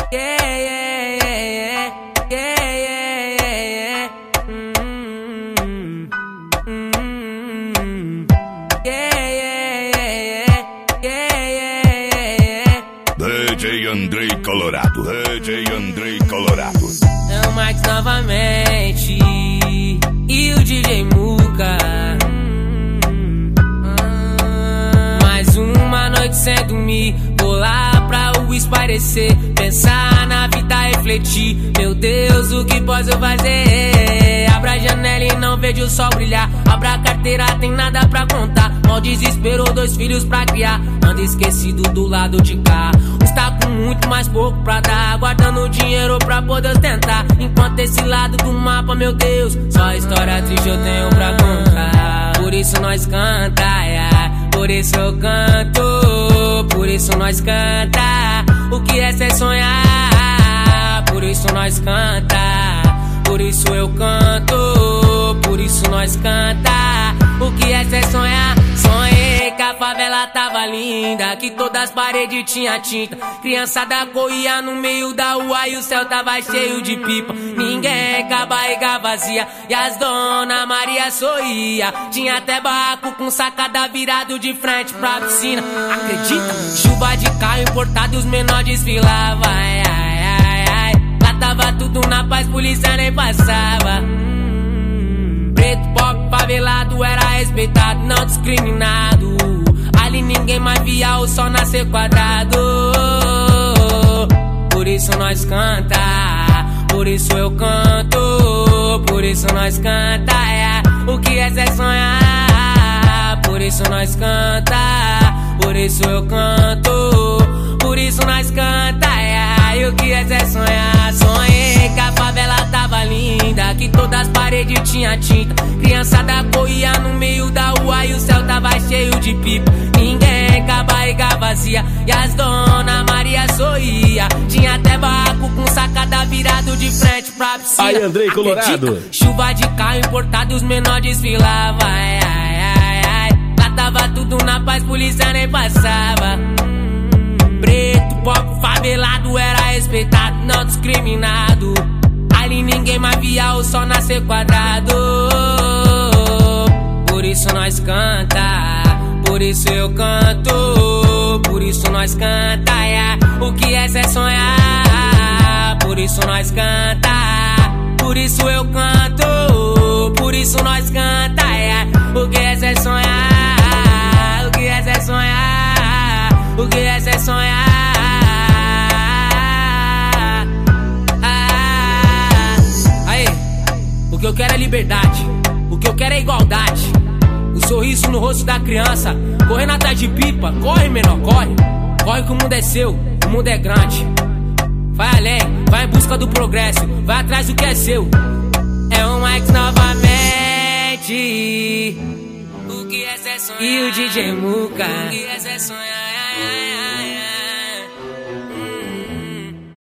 Yeah, yeah, yeah, yeah, yeah, yeah, yeah. Yeah, yeah, yeah, yeah, yeah, yeah. DJ Andrei Colorado, DJ Andrei Colorado. É o Max novamente e o DJ Muca. Mais uma noite sem dormir, vou lá pra o esparecer, pensar na vida, refletir. Meu Deus, o que posso fazer? Abra a janela e não vejo o sol brilhar. Abra a carteira, tem nada pra contar. Mal desespero, 2 filhos pra criar. Ando esquecido do lado de cá. Está com muito mais pouco pra dar, guardando dinheiro pra poder ostentar. Enquanto esse lado do mapa, meu Deus, só história triste eu tenho pra contar. Por isso nós canta, yeah. Por isso eu canto, por isso nós canta. O que é ser sonhar? Por isso nós canta, por isso eu canto, por isso nós canta. O que é ser sonhar? Sonhei que a favela tava linda, que todas as paredes tinha tinta. Criançada corria no meio da rua e o céu tava cheio de pipa. Ninguém com a barriga vazia e as dona Maria sorria. Tinha até barraco com sacada virado de frente pra piscina. Acredita? Chuva de carro importado e os menores desfilavam. Ai, ai, ai, ai. Lá tava tudo na paz, polícia nem passava. Preto, pobre, favelado era respeitado, não discriminado. Ali ninguém mais via o sol nascer quadrado. Por isso nós canta, por isso eu canto, por isso nós canta, yeah. O que é ser sonhar? Por isso nós canta, por isso eu canto, por isso nós canta, yeah. E o que é ser sonhar? Sonhei que a favela tava linda, que todas as paredes tinha tinta. Criançada corria no meio da rua e o céu tava cheio de pipa. Ninguém com a barriga vazia e as dona Maria sorria. Tinha até barraco com sacada virado de frente pra piscina. Aí, Andrei Colorado. Chuva de carro importado e os menores desfilavam. Ai, ai, ai, ai. Lá tava tudo na paz, polícia nem passava. Preto, pobre, favelado era respeitado, não discriminado. Ali ninguém mais via o sol nascer quadrado. Por isso nós canta, por isso eu canto, por isso nós canta, yeah. O que é ser sonhar? Por isso nós canta, por isso eu canto, por isso nós canta, yeah. O que é ser sonhar? O que é ser sonhar? O que é ser sonhar? O que eu quero é liberdade, o que eu quero é igualdade. O sorriso no rosto da criança, correndo atrás de pipa. Corre, menor, corre. Corre que o mundo é seu, o mundo é grande. Vai além, vai em busca do progresso, vai atrás do que é seu. É o Mike novamente, o que é ser sonhar? E o DJ Muca, o que é ser sonhar?